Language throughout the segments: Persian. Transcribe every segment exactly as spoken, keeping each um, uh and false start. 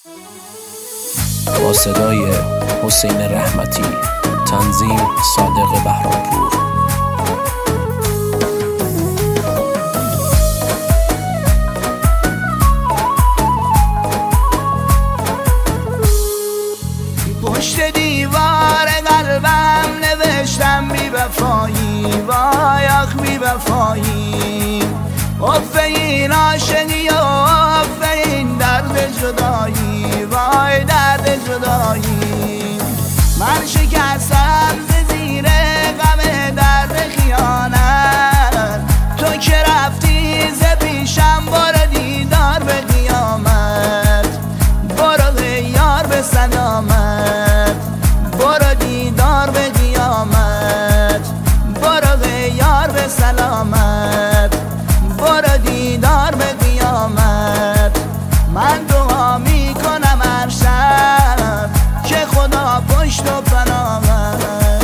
با صدای حسین رحمتی، تنظیم صادق بهرامپور. پشت دیوار قلبم نوشتم بی وفایی، وای آخ بی وفایی، اف این عاشقی و اف این درد جدایی، وای درد جدایی. من شکستم ز زیر غم درد خیانت، تو که رفتی ز پیشم برو دیدار به قیامت، برو یار به سلامت، برو دیدار به قیامت، برو یار به سلامت، برو دیدار به قیامت. من دعا می کنم هر شب که خدا پشت و پناهت.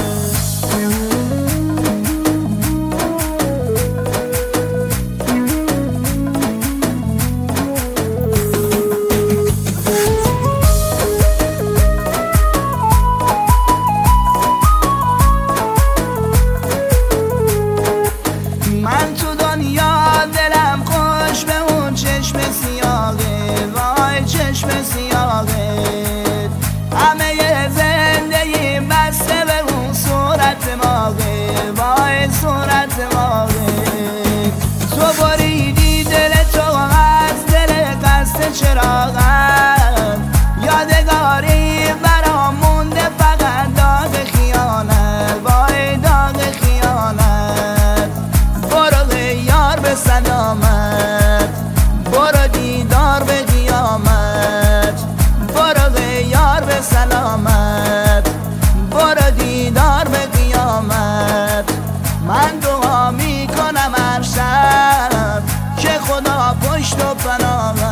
من تو دنیا دلم خوش به اون چشم سیاهه، وای چشم سیاهه، همه زندگی بسته به اون صورت ماهه، وای صورت ماهه. تو بریدی دل تو از دل قصد چراغم، یادگاری برام مونده فقط داغ خیانت، وای داغ خیانت. برو یار به سلامت، برو دیدار به قیامت، برو یار به سلامت، برو دیدار به قیامت. من دعا می کنم هر شب که خدا پشت و پناهت.